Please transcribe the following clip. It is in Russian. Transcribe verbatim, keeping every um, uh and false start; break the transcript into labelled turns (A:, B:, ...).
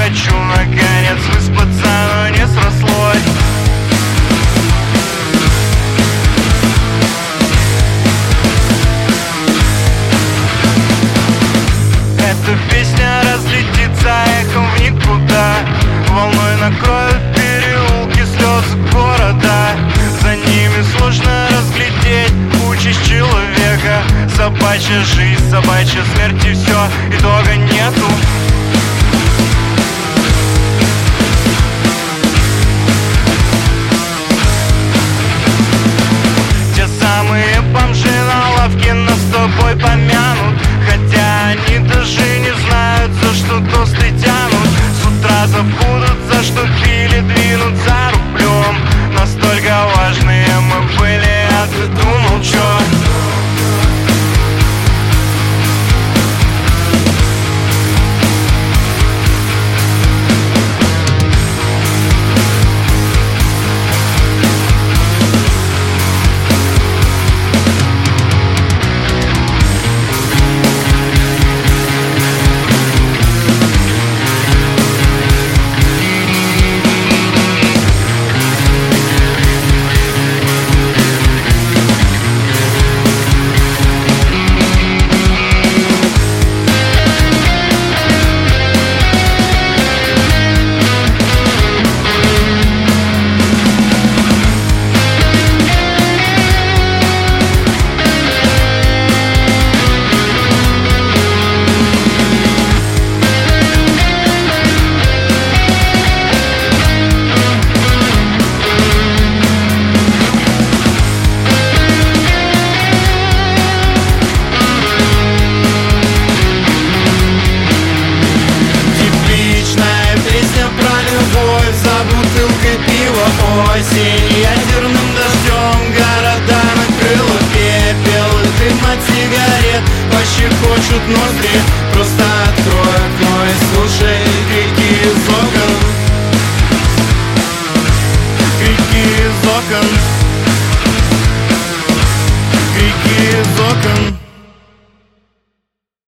A: хочу наконец выспаться, но не срослось. Эта песня разлетится эхом в никуда, волной накроют переулки слез города. За ними сложно разглядеть участь человека. Собачья жизнь, собачья смерть, и все, итога нету. Те самые бомжи на лавке нас с тобой помянут, хотя они даже не знают, за что тосты тянут. С утра забудут, за что пили, двинут за рублем. Настолько важные мы были, а ты думал, чё?
B: Осень ядерным дождем города накрыла пепел, и дым от сигарет пощекочут ноздри. Просто открой окно и слушай крики из окон, крики из окон, крики из окон.